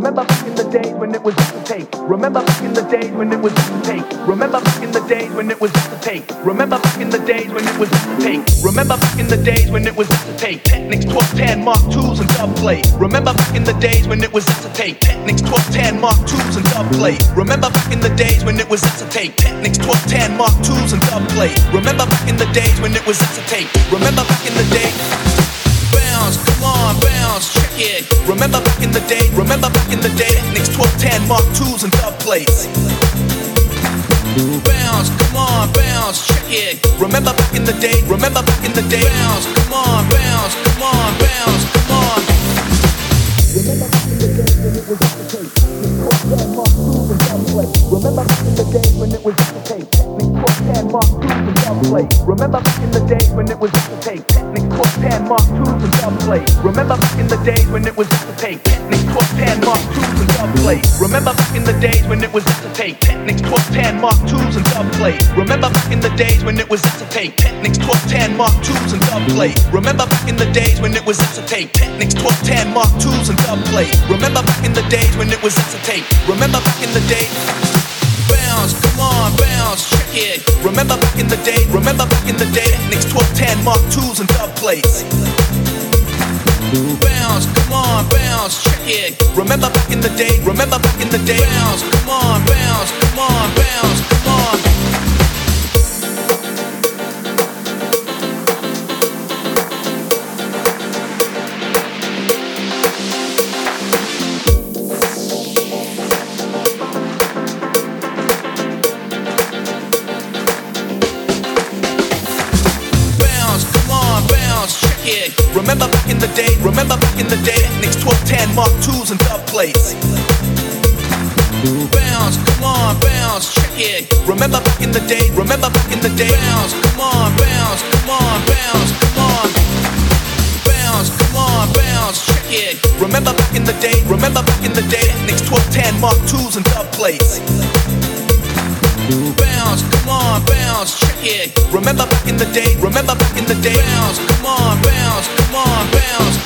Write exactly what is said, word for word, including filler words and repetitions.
Remember back in the days when it was just a tape. Remember back in the days when it was just a tape. Remember back in the days when it was just a tape. Remember back in the days when it was just a tape. Remember back in the days when it was just a tape. Technics twelve ten Mark twos and dub play. Remember back in the days when it was just a tape. Technics twelve ten Mark twos and dub play. Remember back in the days when it was just a tape. Technics twelve ten Mark twos and dub play. Remember back in the days when it was just a tape. Remember back in the day. Bounce, come on, bounce, check it. Remember back in the day, remember back in the day. Technics twelve ten Mark twos and dub plates. Bounce, come on, bounce, check it. Remember back in the day, remember back in the day. Bounce, come on, bounce, come on, bounce, come on. Remember back in the day when it was just a tape. twelve ten Mark twos and dub plates. Remember back in the day when it was just a tape. Technics twelve ten Mark twos and dub plates. Remember back in the days when it was just a tape. Technics twelve ten Mark twos and dub plates. Remember back in the days when it was just a tape. Technics twelve ten Mark twos and dub plates. Remember back in the days when it was just a tape. Technics twelve ten Mark twos and dub plates. Remember back in the days when it was just a tape. Technics twelve ten Mark twos and dub plates. Remember back in the days when it was just a tape. Technics twelve ten Mark twos and dub plates. Remember back in the days when it was just a tape. Remember back in the day. Bounce, come on, bounce, check it. Remember back in the day, remember back in the day. Technics twelve ten Mark twos and dub plates. Bounce, come on, bounce, check it. Remember back in the day, remember back in the day. Bounce, come on, bounce, come on, bounce, come on. Remember back in the day, remember back in the day. Technics twelve ten Mark twos and dub plates. Bounce, come on, bounce, check it. Remember back in the day, remember back in the day. Bounce, come on, bounce, come on, bounce, come on. Bounce, come on, bounce, check it. Remember back in the day, remember back in the day. Technics twelve ten Mark twos and dub plates. Bounce, come on, bounce, check it. Remember back in the day, remember back in the day. Bounce, come on, bounce, come on, bounce.